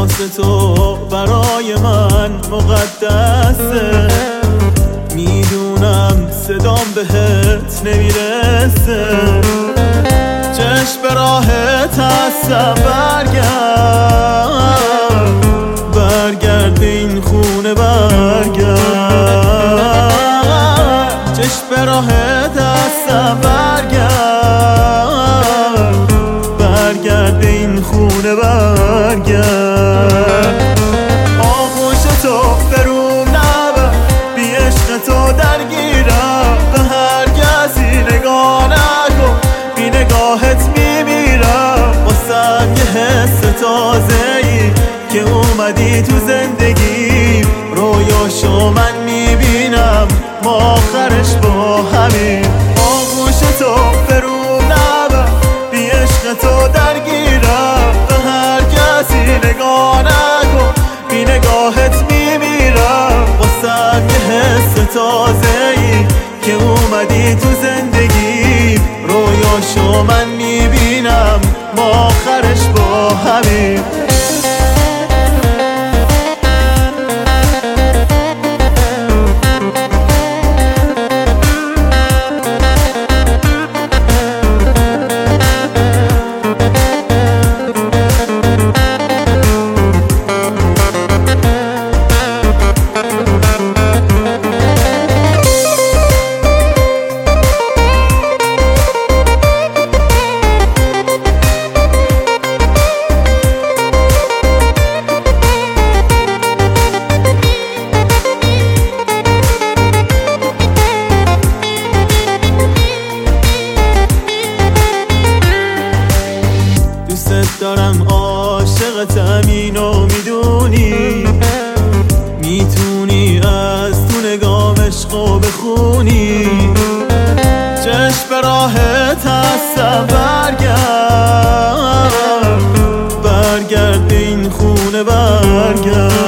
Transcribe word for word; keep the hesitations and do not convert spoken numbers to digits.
واسه تو برای من مقدسه. میدونم صدام بهت نمیرسه، چشم به راهت هستم. برگرد برگرد این خونه، برگرد چشم به راهت هستم. برگرد برگرد این خونه، برگرد. آغوش تو برون نبر، بی عشق تو درگیرم. به هر کسی نگاه نکن، بی نگاهت میمیرم. واسم یه حس تازه‌ای که اومدی تو زندگی. رویاشو من میبینم، ما آخرش با همین. آغوش تو برون نبر، بی عشق تو درگیرم. به هر کسی نگاه نکن، بی نگاهت میمیرم. واسم یه حس تازه‌ای که اومدی تو زندگی. رویاشو من میبینم، ما آخرش با همین. دوست دارم، عاشقتم، اینو میدونی. میتونی از تو نگام عشقو بخونی. چشم به راهت هستم. برگرد برگرد این خونه، برگرد